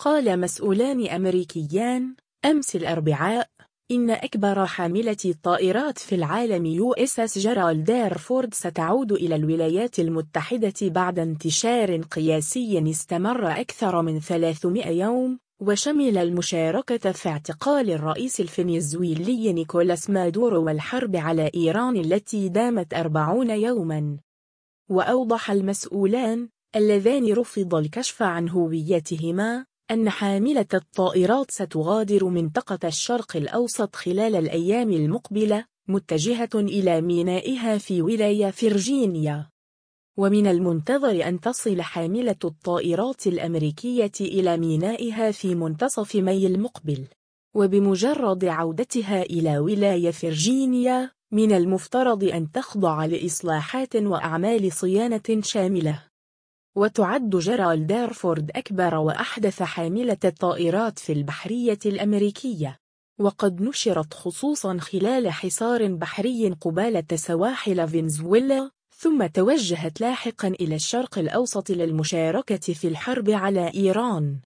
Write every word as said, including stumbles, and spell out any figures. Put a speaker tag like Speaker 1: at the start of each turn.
Speaker 1: قال مسؤولان أمريكيان أمس الأربعاء إن أكبر حاملة طائرات في العالم يو إس إس جيرالد آر فورد ستعود إلى الولايات المتحدة بعد انتشار قياسي استمر أكثر من ثلاثمائة يوم، وشمل المشاركة في اعتقال الرئيس الفنزويلي نيكولاس مادورو والحرب على إيران التي دامت أربعين يوماً. وأوضح المسؤولان اللذان رفض الكشف عن هويتهما أن حاملة الطائرات ستغادر منطقة الشرق الأوسط خلال الأيام المقبلة متجهة إلى مينائها في ولاية فرجينيا. ومن المنتظر أن تصل حاملة الطائرات الأمريكية إلى مينائها في منتصف مايو المقبل، وبمجرد عودتها إلى ولاية فرجينيا من المفترض أن تخضع لإصلاحات وأعمال صيانة شاملة. وتعد جيرالد آر فورد أكبر وأحدث حاملة الطائرات في البحرية الأمريكية، وقد نشرت خصوصاً خلال حصار بحري قبالة سواحل فنزويلا، ثم توجهت لاحقاً إلى الشرق الأوسط للمشاركة في الحرب على إيران.